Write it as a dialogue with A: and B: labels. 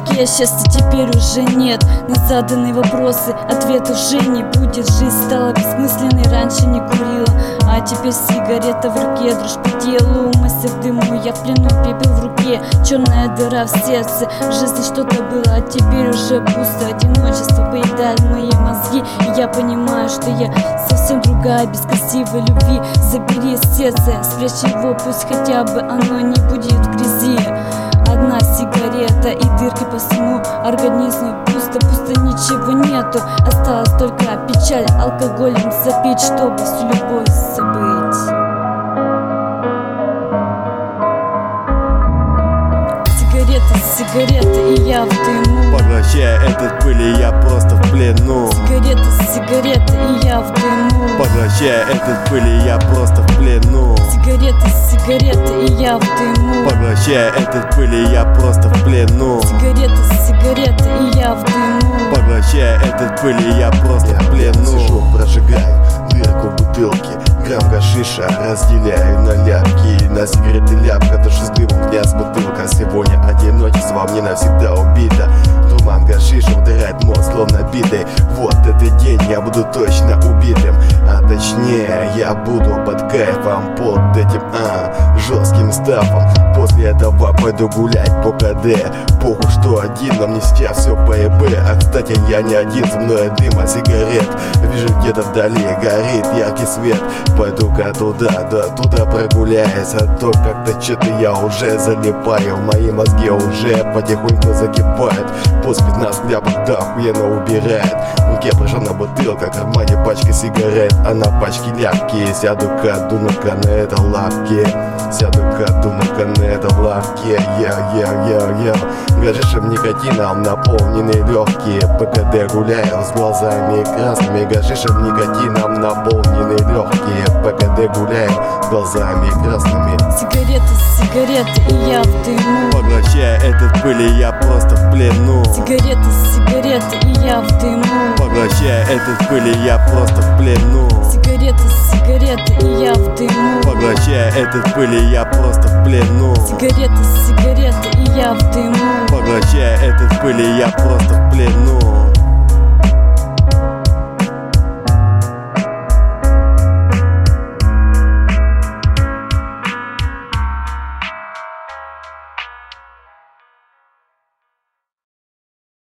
A: руке, счастья теперь уже нет. На заданные вопросы ответ уже не будет. Жизнь стала бессмысленной, раньше не курила, а теперь сигарета в руке, дрожь по телу, мысли в дыму, я в плену, пепел в руке, черная дыра в сердце. В жизни что-то было, а теперь уже пусто. Одиночество поедает мои мозги, и я понимаю, что я совсем другая, без красивой любви. Забери сердце, спрячь его, пусть хотя бы оно не будет в грязи. Одна сигарета и дырки по всему организму. Пусто, пусто, ничего нету. Осталась только печаль, алкоголем запить, чтобы всю любовь забыть. Сигареты, и я в дыму.
B: Поглощая этот пыль, и я просто в плену.
A: Сигареты, и я в дыму.
B: Поглощая этот пыль, и я просто в плену.
A: Сигареты, и я в дыму.
B: Поглощая этот пыль, и я просто в плену.
A: Сигареты, и я в дыму.
B: Поглощая этот пыль, и я просто в плену.
C: Сижу, прожигаю дырку бутылки, грамм гашиша разделяю на ляпки. На сигареты ляпка, души с дымом дня с бутылка. Сегодня одиночество мне навсегда убито. Туман гашиша удирает мозг словно битый. Вот этот день я буду точно убитым. А точнее я буду под кайфом, под этим жестким стафом. После этого пойду гулять по КД. Похуй, что один, но мне сейчас все по ЕБ. А кстати, я не один, за мной дым от сигарет. Вижу, где-то вдали горит яркий свет. Пойду-ка туда, да туда прогуляюсь. А то как-то что-то я уже залипаю. В мои мозги уже потихоньку закипает. После 15 ляпок да охуенно убирает. В руке прожжена бутылка, в кармане пачка сигарет. А на пачке ляпки. Сяду-ка, дуну-ка на этой лавке. Сяду-ка, дуну-ка на этой лавке. Гашишем никотином наполнены легкие. ПКД гуляю с глазами красными. Гашишем никотином наполнены легкие. ПКД гуляю с глазами красными.
A: Сигареты, и я в дыму.
B: Поглощая этот пыль, и я просто в плену.
A: Сигареты, и я в дыму.
B: Поглощая этот пыль, и я просто в плену.
A: Сигареты, и я в дыму.
B: Поглощая этот пыль, и я просто в плену.
A: Сигареты, и я в дыму.
B: Поглощая этот пыль, и я просто в плену.